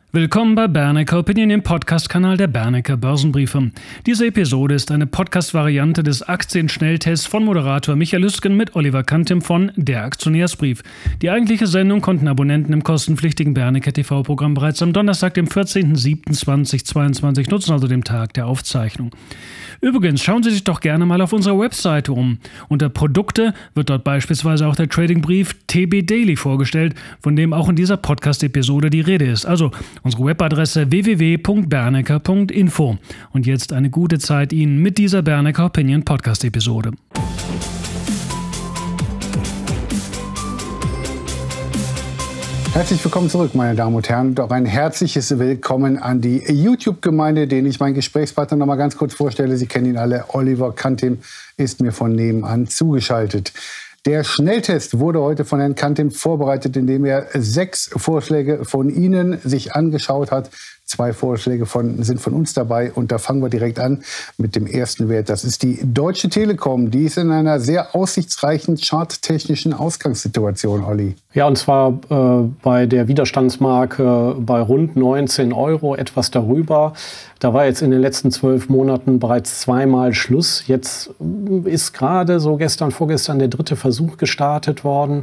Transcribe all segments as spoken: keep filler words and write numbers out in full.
Willkommen bei Bernecker Opinion, dem Podcast-Kanal der Bernecker Börsenbriefe. Diese Episode ist eine Podcast-Variante des Aktienschnelltests von Moderator Michael Lüsken mit Oliver Kantim von Der Aktionärsbrief. Die eigentliche Sendung konnten Abonnenten im kostenpflichtigen Bernecker T V-Programm bereits am Donnerstag, dem vierzehnten siebten zweitausendzweiundzwanzig nutzen, also dem Tag der Aufzeichnung. Übrigens, schauen Sie sich doch gerne mal auf unserer Webseite um. Unter Produkte wird dort beispielsweise auch der Tradingbrief T B Daily vorgestellt, von dem auch in dieser Podcast-Episode die Rede ist. Also unsere Webadresse w w w punkt bernecker punkt info. Und jetzt eine gute Zeit Ihnen mit dieser Bernecker Opinion Podcast-Episode. Herzlich willkommen zurück, meine Damen und Herren, und auch ein herzliches Willkommen an die YouTube-Gemeinde, denen ich meinen Gesprächspartner noch mal ganz kurz vorstelle. Sie kennen ihn alle, Oliver Kantim ist mir von nebenan zugeschaltet. Der Schnelltest wurde heute von Herrn Kantim vorbereitet, indem er sechs Vorschläge von Ihnen sich angeschaut hat. Zwei Vorschläge von, sind von uns dabei und da fangen wir direkt an mit dem ersten Wert. Das ist die Deutsche Telekom. Die ist in einer sehr aussichtsreichen charttechnischen Ausgangssituation, Olli. Ja, und zwar äh, bei der Widerstandsmarke bei rund neunzehn Euro, etwas darüber. Da war jetzt in den letzten zwölf Monaten bereits zweimal Schluss. Jetzt ist gerade so gestern, vorgestern der dritte Versuch gestartet worden.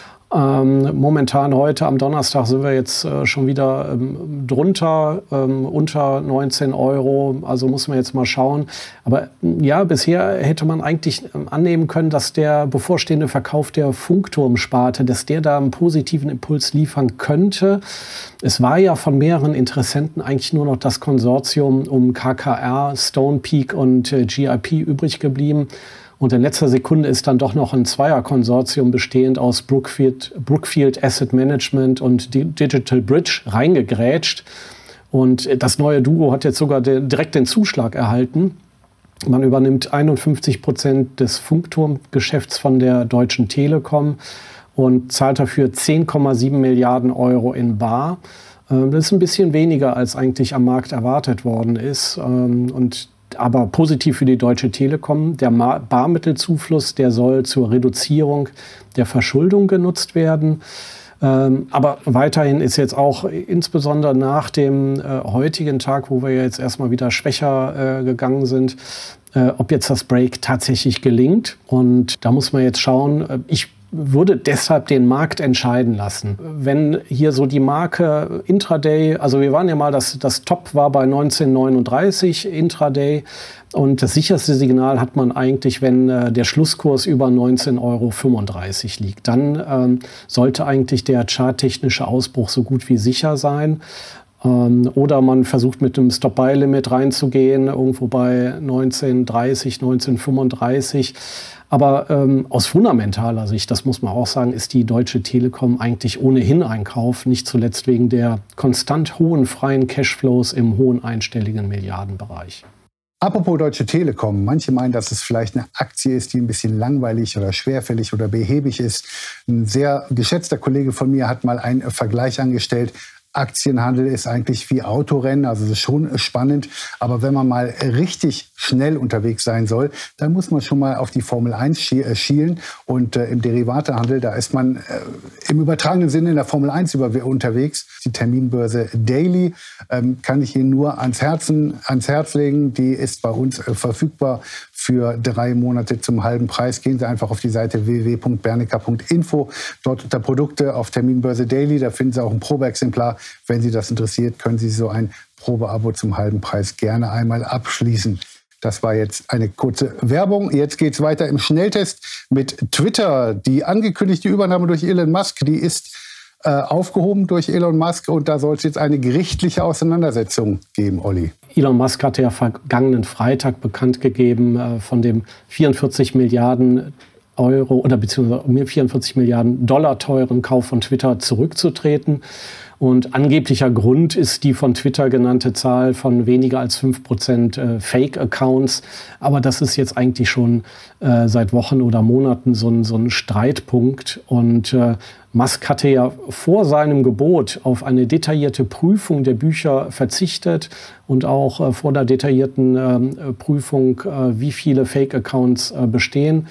Ähm, momentan heute am Donnerstag sind wir jetzt äh, schon wieder ähm, drunter, ähm, unter neunzehn Euro. Also muss man jetzt mal schauen. Aber ja, bisher hätte man eigentlich ähm, annehmen können, dass der bevorstehende Verkauf der Funkturmsparte, dass der da einen positiven Impuls liefern könnte. Es war ja von mehreren Interessenten eigentlich nur noch das Konsortium um K K R, Stonepeak und äh, G I P übrig geblieben. Und in letzter Sekunde ist dann doch noch ein Zweierkonsortium bestehend aus Brookfield, Brookfield Asset Management und Digital Bridge reingegrätscht. Und das neue Duo hat jetzt sogar de- direkt den Zuschlag erhalten. Man übernimmt einundfünfzig Prozent des Funkturmgeschäfts von der Deutschen Telekom und zahlt dafür zehn Komma sieben Milliarden Euro in bar. Das ist ein bisschen weniger, als eigentlich am Markt erwartet worden ist. Und aber positiv für die Deutsche Telekom. Der Barmittelzufluss, der soll zur Reduzierung der Verschuldung genutzt werden. Ähm, aber weiterhin ist jetzt auch insbesondere nach dem äh, heutigen Tag, wo wir jetzt erstmal wieder schwächer äh, gegangen sind, äh, ob jetzt das Break tatsächlich gelingt. Und da muss man jetzt schauen. Ich würde deshalb den Markt entscheiden lassen. Wenn hier so die Marke Intraday, also wir waren ja mal, das, das Top war bei neunzehn neununddreißig Intraday und das sicherste Signal hat man eigentlich, wenn äh, der Schlusskurs über neunzehn Euro fünfunddreißig liegt. Dann ähm, sollte eigentlich der charttechnische Ausbruch so gut wie sicher sein. Ähm, oder man versucht mit einem Stop-Buy-Limit reinzugehen, irgendwo bei neunzehn dreißig, neunzehn fünfunddreißig. Aber ähm, aus fundamentaler Sicht, das muss man auch sagen, ist die Deutsche Telekom eigentlich ohnehin ein Kauf, nicht zuletzt wegen der konstant hohen freien Cashflows im hohen einstelligen Milliardenbereich. Apropos Deutsche Telekom, manche meinen, dass es vielleicht eine Aktie ist, die ein bisschen langweilig oder schwerfällig oder behäbig ist. Ein sehr geschätzter Kollege von mir hat mal einen Vergleich angestellt. Aktienhandel ist eigentlich wie Autorennen, also es ist schon spannend. Aber wenn man mal richtig schnell unterwegs sein soll, dann muss man schon mal auf die Formel eins schielen. Und äh, im Derivatehandel, da ist man äh, im übertragenen Sinne in der Formel eins über, unterwegs. Die Terminbörse Daily ähm, kann ich Ihnen nur ans Herzen, ans Herz legen. Die ist bei uns äh, verfügbar für drei Monate zum halben Preis. Gehen Sie einfach auf die Seite w w w punkt bernecker punkt info. Dort unter Produkte auf Terminbörse Daily, da finden Sie auch ein Probeexemplar. Wenn Sie das interessiert, können Sie so ein Probeabo zum halben Preis gerne einmal abschließen. Das war jetzt eine kurze Werbung. Jetzt geht es weiter im Schnelltest mit Twitter. Die angekündigte Übernahme durch Elon Musk, die ist äh, aufgehoben durch Elon Musk und da soll es jetzt eine gerichtliche Auseinandersetzung geben, Olli. Elon Musk hatte ja vergangenen Freitag bekannt gegeben, äh, von dem vierundvierzig Milliarden Euro oder beziehungsweise vierundvierzig Milliarden Dollar teuren Kauf von Twitter zurückzutreten. Und angeblicher Grund ist die von Twitter genannte Zahl von weniger als fünf Prozent äh, Fake-Accounts. Aber das ist jetzt eigentlich schon äh, seit Wochen oder Monaten so ein, so ein Streitpunkt. Und äh, Musk hatte ja vor seinem Gebot auf eine detaillierte Prüfung der Bücher verzichtet und auch äh, vor der detaillierten äh, Prüfung, äh, wie viele Fake-Accounts äh, bestehen.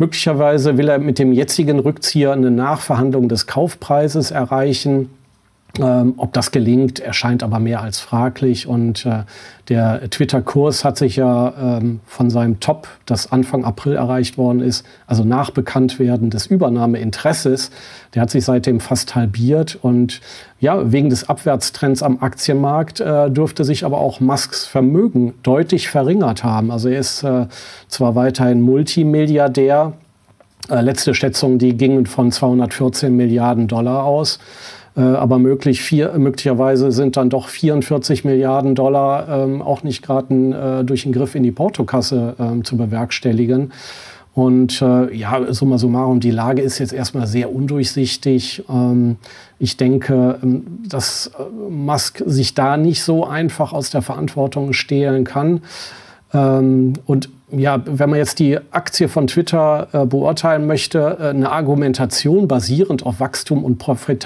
Möglicherweise will er mit dem jetzigen Rückzieher eine Nachverhandlung des Kaufpreises erreichen. Ähm, ob das gelingt, erscheint aber mehr als fraglich. Und äh, der Twitter-Kurs hat sich ja ähm, von seinem Top, das Anfang April erreicht worden ist, also nach Bekanntwerden des Übernahmeinteresses, der hat sich seitdem fast halbiert. Und ja, wegen des Abwärtstrends am Aktienmarkt äh, dürfte sich aber auch Musks Vermögen deutlich verringert haben. Also er ist äh, zwar weiterhin Multimilliardär, äh, letzte Schätzungen, die gingen von zweihundertvierzehn Milliarden Dollar aus. Aber möglich vier, möglicherweise sind dann doch vierundvierzig Milliarden Dollar ähm, auch nicht gerade äh, durch einen Griff in die Portokasse ähm, zu bewerkstelligen. Und äh, ja, summa summarum, die Lage ist jetzt erstmal sehr undurchsichtig. Ähm, ich denke, dass Musk sich da nicht so einfach aus der Verantwortung stehlen kann. Ähm, und ja, wenn man jetzt die Aktie von Twitter äh, beurteilen möchte, äh, eine Argumentation basierend auf Wachstum und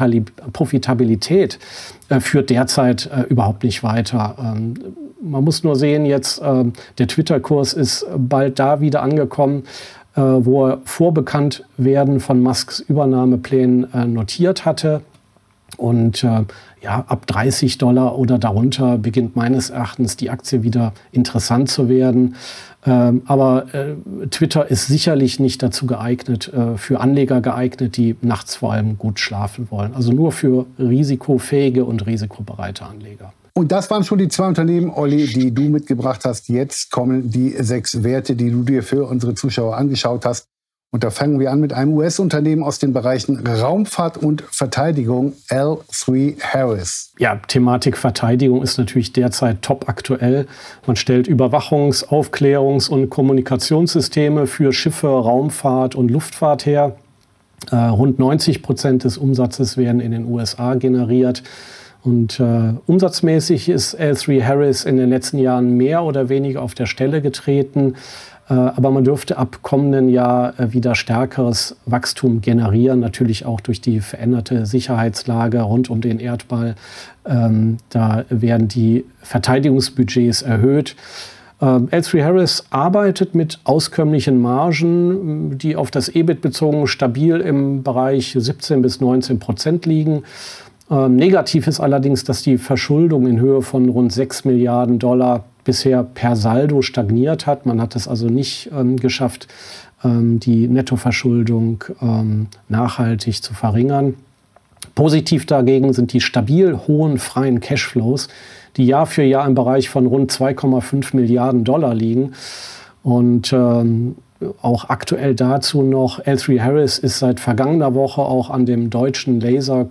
Profitabilität äh, führt derzeit äh, überhaupt nicht weiter. Ähm, man muss nur sehen, jetzt äh, der Twitter-Kurs ist bald da wieder angekommen, äh, wo er vor Bekanntwerden von Musks Übernahmeplänen äh, notiert hatte. Und äh, ja, ab dreißig Dollar oder darunter beginnt meines Erachtens die Aktie wieder interessant zu werden. Ähm, aber äh, Twitter ist sicherlich nicht dazu geeignet, äh, für Anleger geeignet, die nachts vor allem gut schlafen wollen. Also nur für risikofähige und risikobereite Anleger. Und das waren schon die zwei Unternehmen, Olli, die du mitgebracht hast. Jetzt kommen die sechs Werte, die du dir für unsere Zuschauer angeschaut hast. Und da fangen wir an mit einem U S-Unternehmen aus den Bereichen Raumfahrt und Verteidigung, L drei Harris. Ja, Thematik Verteidigung ist natürlich derzeit top aktuell. Man stellt Überwachungs-, Aufklärungs- und Kommunikationssysteme für Schiffe, Raumfahrt und Luftfahrt her. Äh, rund neunzig Prozent des Umsatzes werden in den U S A generiert. Und äh, umsatzmäßig ist L drei Harris in den letzten Jahren mehr oder weniger auf der Stelle getreten. Aber man dürfte ab kommenden Jahr wieder stärkeres Wachstum generieren, natürlich auch durch die veränderte Sicherheitslage rund um den Erdball. Ähm, da werden die Verteidigungsbudgets erhöht. Ähm, L drei Harris arbeitet mit auskömmlichen Margen, die auf das E B I T bezogen stabil im Bereich siebzehn bis neunzehn Prozent liegen. Ähm, negativ ist allerdings, dass die Verschuldung in Höhe von rund sechs Milliarden Dollar bisher per Saldo stagniert hat. Man hat es also nicht ähm, geschafft, ähm, die Nettoverschuldung ähm, nachhaltig zu verringern. Positiv dagegen sind die stabil hohen freien Cashflows, die Jahr für Jahr im Bereich von rund zwei Komma fünf Milliarden Dollar liegen. Und ähm, auch aktuell dazu noch, L drei Harris ist seit vergangener Woche auch an dem deutschen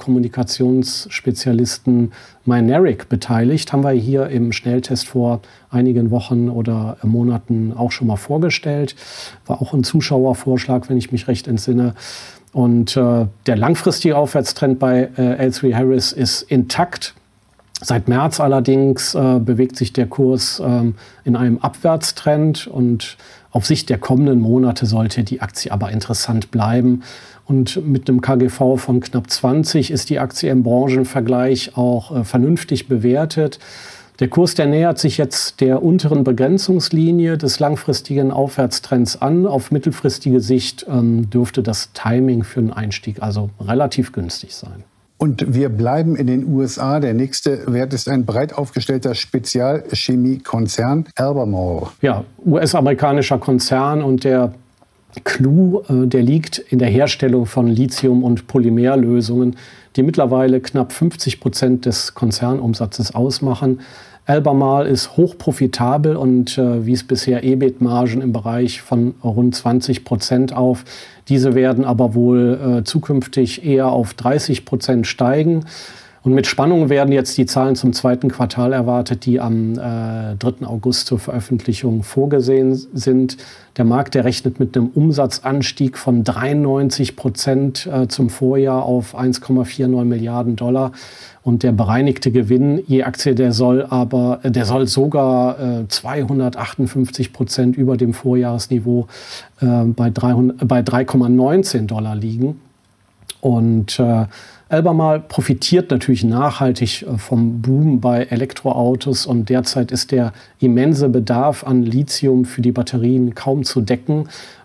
Laser-Kommunikationsspezialisten Mynaric beteiligt. Haben wir hier im Schnelltest vor einigen Wochen oder Monaten auch schon mal vorgestellt. War auch ein Zuschauervorschlag, wenn ich mich recht entsinne. Und äh, der langfristige Aufwärtstrend bei äh, L drei Harris ist intakt. Seit März allerdings äh, bewegt sich der Kurs ähm, in einem Abwärtstrend und auf Sicht der kommenden Monate sollte die Aktie aber interessant bleiben. Und mit einem K G V von knapp zwanzig ist die Aktie im Branchenvergleich auch äh, vernünftig bewertet. Der Kurs, der nähert sich jetzt der unteren Begrenzungslinie des langfristigen Aufwärtstrends an. Auf mittelfristige Sicht ähm, dürfte das Timing für einen Einstieg also relativ günstig sein. Und wir bleiben in den U S A. Der nächste Wert ist ein breit aufgestellter Spezialchemiekonzern, Albemarle. Ja, U S-amerikanischer Konzern und der Clou, äh, der liegt in der Herstellung von Lithium- und Polymerlösungen, die mittlerweile knapp fünfzig Prozent des Konzernumsatzes ausmachen. Albemarle ist hochprofitabel und äh, wies bisher E B I T-Margen im Bereich von rund zwanzig Prozent auf. Diese werden aber wohl äh, zukünftig eher auf dreißig Prozent steigen. Und mit Spannung werden jetzt die Zahlen zum zweiten Quartal erwartet, die am äh, dritten August zur Veröffentlichung vorgesehen sind. Der Markt, der rechnet mit einem Umsatzanstieg von dreiundneunzig Prozent äh, zum Vorjahr auf eins Komma neunundvierzig Milliarden Dollar. Und der bereinigte Gewinn je Aktie, der soll aber, der soll sogar äh, zweihundertachtundfünfzig Prozent über dem Vorjahresniveau äh, bei, bei drei Komma neunzehn Dollar liegen. Und äh, Albemarle profitiert natürlich nachhaltig vom Boom bei Elektroautos und derzeit ist der immense Bedarf an Lithium für die Batterien kaum zu decken.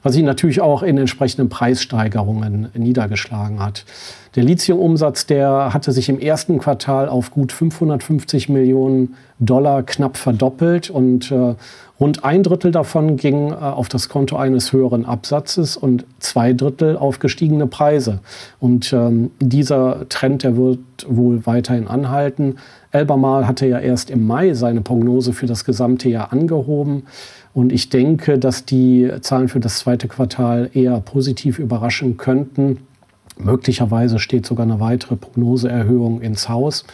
was sich natürlich auch in entsprechenden Preissteigerungen niedergeschlagen hat. Der Lithium-Umsatz, der hatte sich im ersten Quartal auf gut fünfhundertfünfzig Millionen Dollar knapp verdoppelt und äh, rund ein Drittel davon ging äh, auf das Konto eines höheren Absatzes und zwei Drittel auf gestiegene Preise. Und ähm, dieser Trend, der wird wohl weiterhin anhalten. Albemarle hatte ja erst im Mai seine Prognose für das gesamte Jahr angehoben. Und ich denke, dass die Zahlen für das zweite Quartal eher positiv überraschen könnten. Möglicherweise steht sogar eine weitere Prognoseerhöhung ins Haus.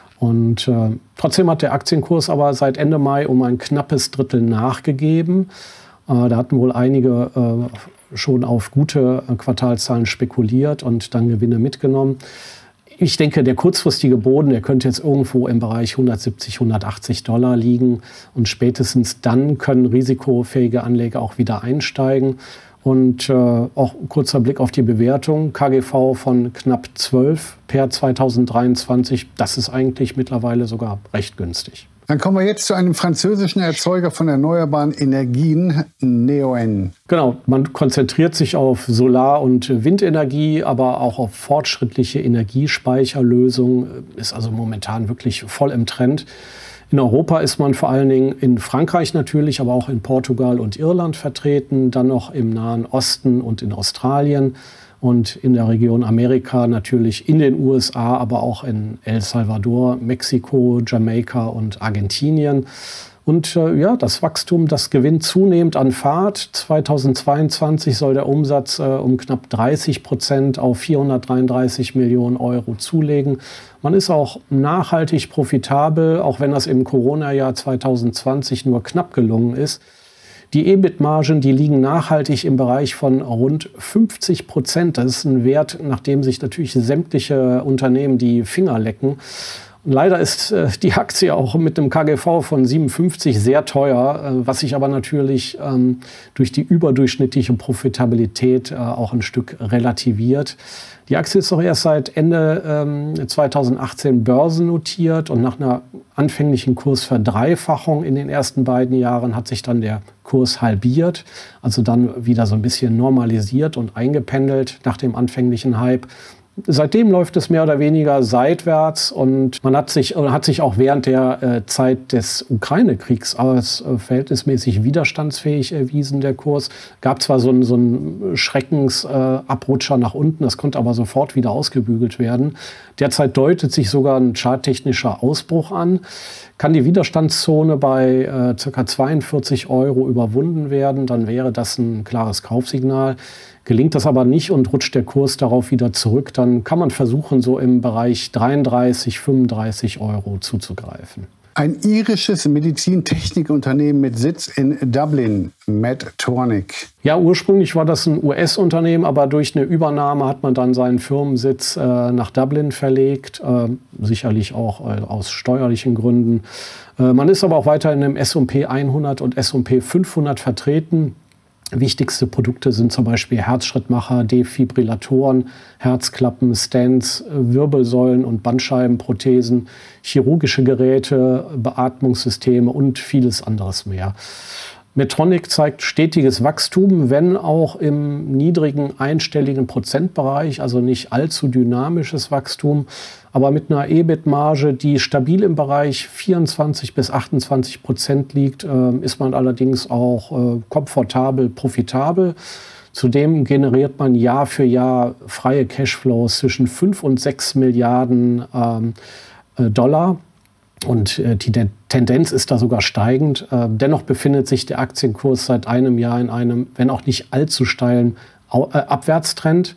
Und äh, trotzdem hat der Aktienkurs aber seit Ende Mai um ein knappes Drittel nachgegeben. Äh, da hatten wohl einige äh, schon auf gute äh, Quartalszahlen spekuliert und dann Gewinne mitgenommen. Ich denke, der kurzfristige Boden, der könnte jetzt irgendwo im Bereich hundertsiebzig, hundertachtzig Dollar liegen. Und spätestens dann können risikofähige Anleger auch wieder einsteigen. Und äh, auch ein kurzer Blick auf die Bewertung. K G V von knapp zwölf per zweitausenddreiundzwanzig. Das ist eigentlich mittlerweile sogar recht günstig. Dann kommen wir jetzt zu einem französischen Erzeuger von erneuerbaren Energien, Neoen. Genau, man konzentriert sich auf Solar- und Windenergie, aber auch auf fortschrittliche Energiespeicherlösungen. Ist also momentan wirklich voll im Trend. In Europa ist man vor allen Dingen in Frankreich natürlich, aber auch in Portugal und Irland vertreten, dann noch im Nahen Osten und in Australien und in der Region Amerika natürlich in den U S A, aber auch in El Salvador, Mexiko, Jamaika und Argentinien. Und äh, ja, das Wachstum, das gewinnt zunehmend an Fahrt. zweitausendzweiundzwanzig soll der Umsatz äh, um knapp dreißig Prozent auf vierhundertdreiunddreißig Millionen Euro zulegen. Man ist auch nachhaltig profitabel, auch wenn das im Corona-Jahr zweitausendzwanzig nur knapp gelungen ist. Die E B I T-Margen, die liegen nachhaltig im Bereich von rund fünfzig Prozent. Das ist ein Wert, nach dem sich natürlich sämtliche Unternehmen die Finger lecken. Und leider ist äh, die Aktie auch mit einem K G V von siebenundfünfzig sehr teuer, äh, was sich aber natürlich ähm, durch die überdurchschnittliche Profitabilität äh, auch ein Stück relativiert. Die Aktie ist doch erst seit Ende ähm, zweitausendachtzehn börsennotiert und nach einer anfänglichen Kursverdreifachung in den ersten beiden Jahren hat sich dann der Kurs halbiert, also dann wieder so ein bisschen normalisiert und eingependelt nach dem anfänglichen Hype. Seitdem läuft es mehr oder weniger seitwärts und man hat sich, hat sich auch während der äh, Zeit des Ukraine-Kriegs als äh, verhältnismäßig widerstandsfähig erwiesen, der Kurs. Gab zwar so einen, so einen Schreckensabrutscher äh, nach unten, das konnte aber sofort wieder ausgebügelt werden. Derzeit deutet sich sogar ein charttechnischer Ausbruch an. Kann die Widerstandszone bei äh, ca. zweiundvierzig Euro überwunden werden, dann wäre das ein klares Kaufsignal. Gelingt das aber nicht und rutscht der Kurs darauf wieder zurück, dann kann man versuchen, so im Bereich dreiunddreißig, fünfunddreißig Euro zuzugreifen. Ein irisches Medizintechnikunternehmen mit Sitz in Dublin, Medtronic. Ja, ursprünglich war das ein U S-Unternehmen, aber durch eine Übernahme hat man dann seinen Firmensitz äh, nach Dublin verlegt, äh, sicherlich auch äh, aus steuerlichen Gründen. Äh, man ist aber auch weiterhin im S und P hundert und S und P fünfhundert vertreten. Wichtigste Produkte sind zum Beispiel Herzschrittmacher, Defibrillatoren, Herzklappen, Stents, Wirbelsäulen- und Bandscheibenprothesen, chirurgische Geräte, Beatmungssysteme und vieles anderes mehr. Medtronic zeigt stetiges Wachstum, wenn auch im niedrigen einstelligen Prozentbereich, also nicht allzu dynamisches Wachstum, aber mit einer E B I T-Marge, die stabil im Bereich vierundzwanzig bis achtundzwanzig Prozent liegt, äh, ist man allerdings auch äh, komfortabel profitabel. Zudem generiert man Jahr für Jahr freie Cashflows zwischen fünf und sechs Milliarden ähm, äh, Dollar. Und äh, die Tendenz ist da sogar steigend. Äh, dennoch befindet sich der Aktienkurs seit einem Jahr in einem, wenn auch nicht allzu steilen, Au äh, Abwärtstrend.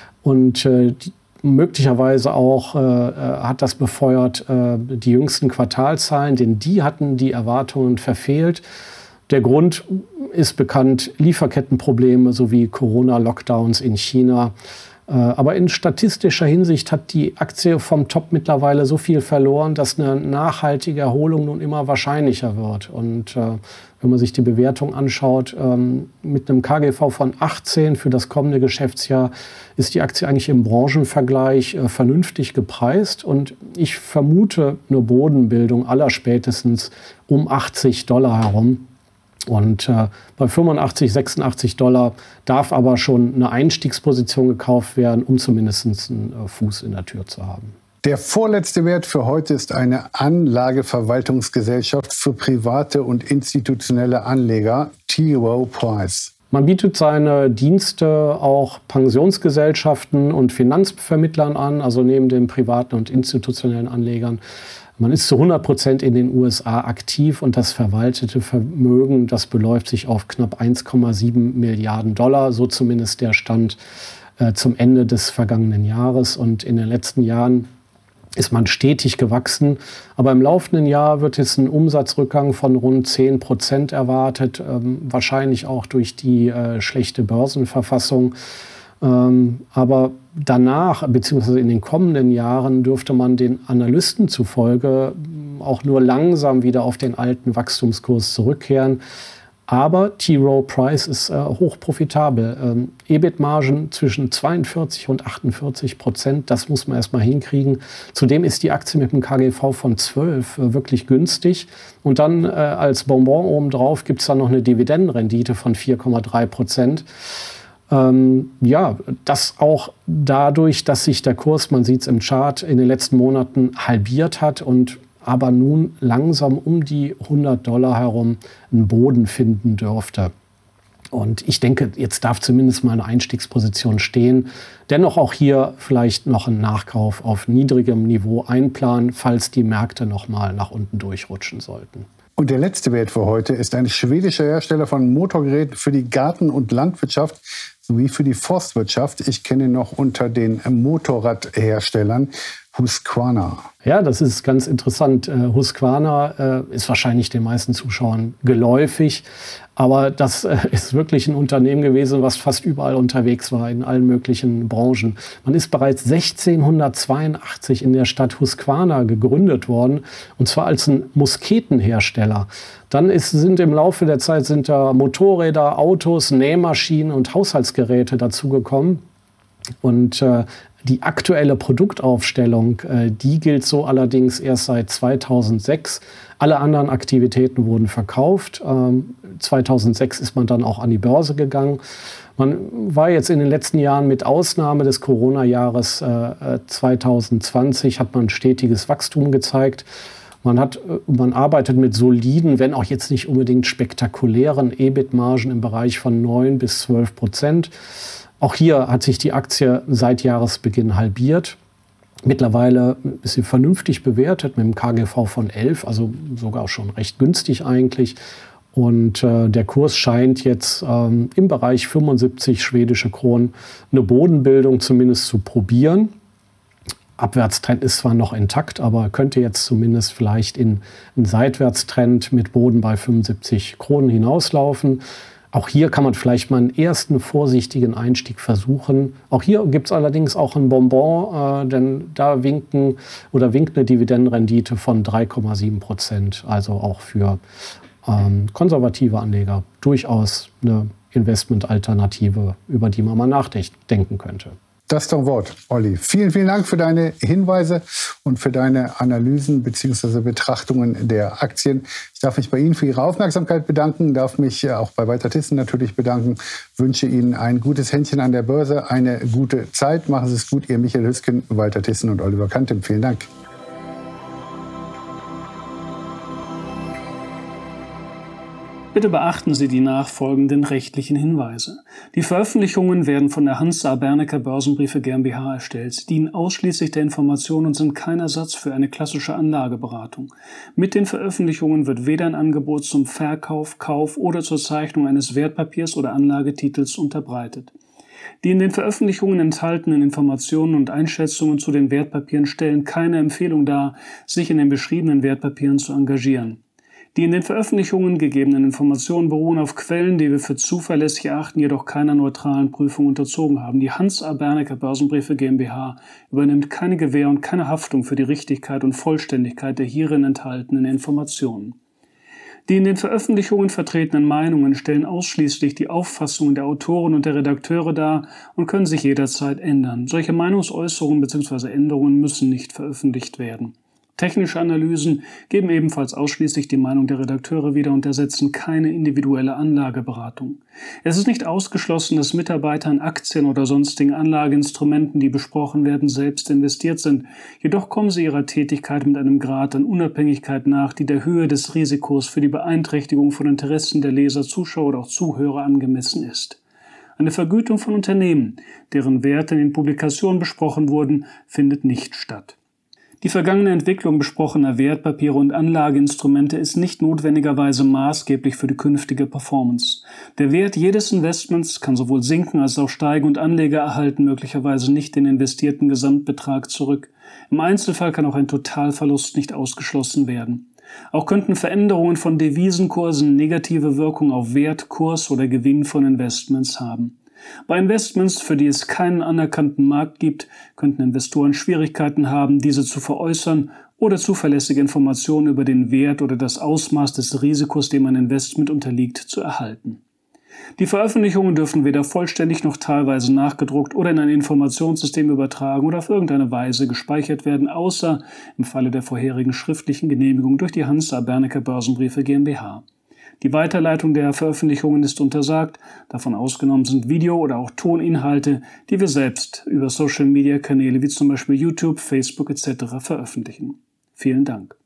Und äh, die, möglicherweise auch äh, hat das befeuert äh, die jüngsten Quartalzahlen, denn die hatten die Erwartungen verfehlt. Der Grund ist bekannt, Lieferkettenprobleme sowie Corona-Lockdowns in China. Aber in statistischer Hinsicht hat die Aktie vom Top mittlerweile so viel verloren, dass eine nachhaltige Erholung nun immer wahrscheinlicher wird. Und äh, wenn man sich die Bewertung anschaut, ähm, mit einem K G V von achtzehn für das kommende Geschäftsjahr ist die Aktie eigentlich im Branchenvergleich äh, vernünftig gepreist. Und ich vermute eine Bodenbildung aller spätestens um achtzig Dollar herum. Und äh, bei fünfundachtzig, sechsundachtzig Dollar darf aber schon eine Einstiegsposition gekauft werden, um zumindest einen äh, Fuß in der Tür zu haben. Der vorletzte Wert für heute ist eine Anlageverwaltungsgesellschaft für private und institutionelle Anleger, T. Rowe Price. Man bietet seine Dienste auch Pensionsgesellschaften und Finanzvermittlern an, also neben den privaten und institutionellen Anlegern. Man ist zu hundert Prozent in den U S A aktiv und das verwaltete Vermögen, das beläuft sich auf knapp eins Komma sieben Milliarden Dollar, so zumindest der Stand äh, zum Ende des vergangenen Jahres. Und in den letzten Jahren ist man stetig gewachsen. Aber im laufenden Jahr wird jetzt ein Umsatzrückgang von rund zehn Prozent erwartet, ähm, wahrscheinlich auch durch die äh, schlechte Börsenverfassung. Ähm, aber danach, beziehungsweise in den kommenden Jahren, dürfte man den Analysten zufolge auch nur langsam wieder auf den alten Wachstumskurs zurückkehren. Aber T. Rowe Price ist äh, hochprofitabel. Ähm, E B I T-Margen zwischen zweiundvierzig und achtundvierzig Prozent, das muss man erstmal hinkriegen. Zudem ist die Aktie mit einem K G V von zwölf äh, wirklich günstig. Und dann äh, als Bonbon obendrauf gibt es dann noch eine Dividendenrendite von vier Komma drei Prozent. Ähm, ja, das auch dadurch, dass sich der Kurs, man sieht es im Chart, in den letzten Monaten halbiert hat und aber nun langsam um die hundert Dollar herum einen Boden finden dürfte. Und ich denke, jetzt darf zumindest mal eine Einstiegsposition stehen. Dennoch auch hier vielleicht noch einen Nachkauf auf niedrigem Niveau einplanen, falls die Märkte noch mal nach unten durchrutschen sollten. Und der letzte Wert für heute ist ein schwedischer Hersteller von Motorgeräten für die Garten- und Landwirtschaft sowie für die Forstwirtschaft. Ich kenne ihn noch unter den Motorradherstellern Husqvarna. Ja, das ist ganz interessant. Äh, Husqvarna äh, ist wahrscheinlich den meisten Zuschauern geläufig. Aber das äh, ist wirklich ein Unternehmen gewesen, was fast überall unterwegs war, in allen möglichen Branchen. Man ist bereits sechzehnhundertzweiundachtzig in der Stadt Husqvarna gegründet worden, und zwar als ein Musketenhersteller. Dann ist, sind im Laufe der Zeit sind da Motorräder, Autos, Nähmaschinen und Haushaltsgeräte dazugekommen. Und äh, die aktuelle Produktaufstellung, äh, die gilt so allerdings erst seit zweitausendsechs. Alle anderen Aktivitäten wurden verkauft. Ähm, zweitausendsechs ist man dann auch an die Börse gegangen. Man war jetzt in den letzten Jahren mit Ausnahme des Corona-Jahres äh, zweitausendzwanzig, hat man stetiges Wachstum gezeigt. Man, hat, man arbeitet mit soliden, wenn auch jetzt nicht unbedingt spektakulären E B I T-Margen im Bereich von neun bis zwölf Prozent. Auch hier hat sich die Aktie seit Jahresbeginn halbiert. Mittlerweile ist sie vernünftig bewertet mit einem K G V von elf, also sogar schon recht günstig eigentlich. Und äh, der Kurs scheint jetzt ähm, im Bereich fünfundsiebzig schwedische Kronen eine Bodenbildung zumindest zu probieren. Abwärtstrend ist zwar noch intakt, aber könnte jetzt zumindest vielleicht in einen Seitwärtstrend mit Boden bei fünfundsiebzig Kronen hinauslaufen. Auch hier kann man vielleicht mal einen ersten vorsichtigen Einstieg versuchen. Auch hier gibt es allerdings auch ein Bonbon, äh, denn da winken oder winkt eine Dividendenrendite von drei Komma sieben Prozent. Also auch für ähm, konservative Anleger durchaus eine Investmentalternative, über die man mal nachdenken könnte. Das ist doch ein Wort, Olli. Vielen, vielen Dank für deine Hinweise und für deine Analysen bzw. Betrachtungen der Aktien. Ich darf mich bei Ihnen für Ihre Aufmerksamkeit bedanken, darf mich auch bei Walter Thyssen natürlich bedanken, wünsche Ihnen ein gutes Händchen an der Börse, eine gute Zeit. Machen Sie es gut, Ihr Michael Hüsken, Walter Thyssen und Oliver Kantem. Vielen Dank. Bitte beachten Sie die nachfolgenden rechtlichen Hinweise. Die Veröffentlichungen werden von der Hans Saar Bernecker Börsenbriefe GmbH erstellt, dienen ausschließlich der Information und sind kein Ersatz für eine klassische Anlageberatung. Mit den Veröffentlichungen wird weder ein Angebot zum Verkauf, Kauf oder zur Zeichnung eines Wertpapiers oder Anlagetitels unterbreitet. Die in den Veröffentlichungen enthaltenen Informationen und Einschätzungen zu den Wertpapieren stellen keine Empfehlung dar, sich in den beschriebenen Wertpapieren zu engagieren. Die in den Veröffentlichungen gegebenen Informationen beruhen auf Quellen, die wir für zuverlässig erachten, jedoch keiner neutralen Prüfung unterzogen haben. Die Hans Saar Bernecker Börsenbriefe GmbH übernimmt keine Gewähr und keine Haftung für die Richtigkeit und Vollständigkeit der hierin enthaltenen Informationen. Die in den Veröffentlichungen vertretenen Meinungen stellen ausschließlich die Auffassungen der Autoren und der Redakteure dar und können sich jederzeit ändern. Solche Meinungsäußerungen bzw. Änderungen müssen nicht veröffentlicht werden. Technische Analysen geben ebenfalls ausschließlich die Meinung der Redakteure wieder und ersetzen keine individuelle Anlageberatung. Es ist nicht ausgeschlossen, dass Mitarbeiter in Aktien oder sonstigen Anlageinstrumenten, die besprochen werden, selbst investiert sind. Jedoch kommen sie ihrer Tätigkeit mit einem Grad an Unabhängigkeit nach, die der Höhe des Risikos für die Beeinträchtigung von Interessen der Leser, Zuschauer oder auch Zuhörer angemessen ist. Eine Vergütung von Unternehmen, deren Werte in den Publikationen besprochen wurden, findet nicht statt. Die vergangene Entwicklung besprochener Wertpapiere und Anlageinstrumente ist nicht notwendigerweise maßgeblich für die künftige Performance. Der Wert jedes Investments kann sowohl sinken als auch steigen und Anleger erhalten möglicherweise nicht den investierten Gesamtbetrag zurück. Im Einzelfall kann auch ein Totalverlust nicht ausgeschlossen werden. Auch könnten Veränderungen von Devisenkursen negative Wirkung auf Wert, Kurs oder Gewinn von Investments haben. Bei Investments, für die es keinen anerkannten Markt gibt, könnten Investoren Schwierigkeiten haben, diese zu veräußern oder zuverlässige Informationen über den Wert oder das Ausmaß des Risikos, dem ein Investment unterliegt, zu erhalten. Die Veröffentlichungen dürfen weder vollständig noch teilweise nachgedruckt oder in ein Informationssystem übertragen oder auf irgendeine Weise gespeichert werden, außer im Falle der vorherigen schriftlichen Genehmigung durch die Hansa Bernecker Börsenbriefe GmbH. Die Weiterleitung der Veröffentlichungen ist untersagt, davon ausgenommen sind Video- oder auch Toninhalte, die wir selbst über Social-Media-Kanäle wie zum Beispiel YouTube, Facebook et cetera veröffentlichen. Vielen Dank.